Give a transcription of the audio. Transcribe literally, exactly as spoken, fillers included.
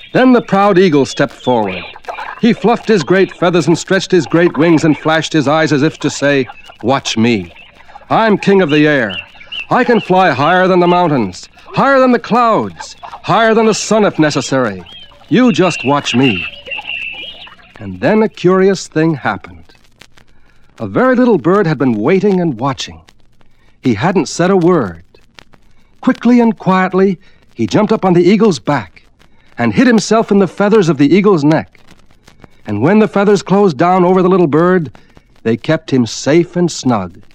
Then the proud eagle stepped forward. He fluffed his great feathers and stretched his great wings and flashed his eyes as if to say, "Watch me. I'm king of the air. I can fly higher than the mountains, higher than the clouds, higher than the sun if necessary. You just watch me." And then a curious thing happened. A very little bird had been waiting and watching. He hadn't said a word. Quickly and quietly, he jumped up on the eagle's back and hid himself in the feathers of the eagle's neck. And when the feathers closed down over the little bird, they kept him safe and snug.